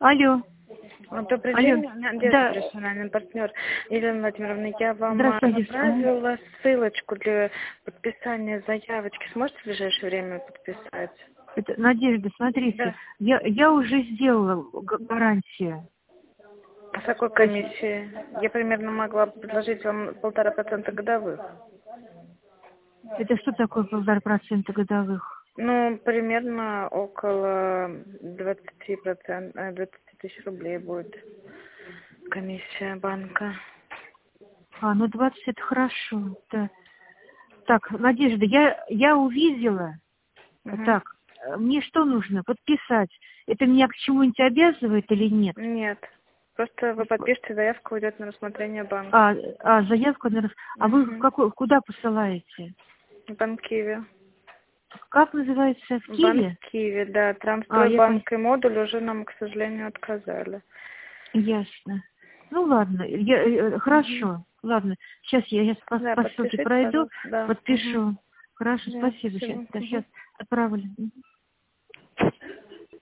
Алло. Добрый Алло. день, Надежда, Да. профессиональный партнер. Елена Владимировна, я вам Здравствуйте. отправила ссылочку для подписания заявочки. Сможете в ближайшее время подписать? Это, Надежда, смотрите, Да. я уже сделала гарантию. По какой комиссии? Я примерно могла предложить вам 1,5% годовых. Это что такое 1,5% годовых? Ну, примерно около 20 тысяч рублей будет комиссия банка. Ну 20 это хорошо. Да. Так, Надежда, я увидела. Угу. Так, мне что нужно? Подписать. Это меня к чему-нибудь обязывает или нет? Нет. Просто вы подпишите заявку, уйдет на рассмотрение банка. Заявку на А вы куда посылаете? Банк Киви. Как называется? В Киеве? Банк Киви, да. Трамстройбанк и модуль уже нам, к сожалению, отказали. Ясно. Ну ладно, хорошо. Ладно, сейчас я по ссылке пройду, Да. подпишу. Хорошо, Да, спасибо. спасибо. Сейчас отправлю.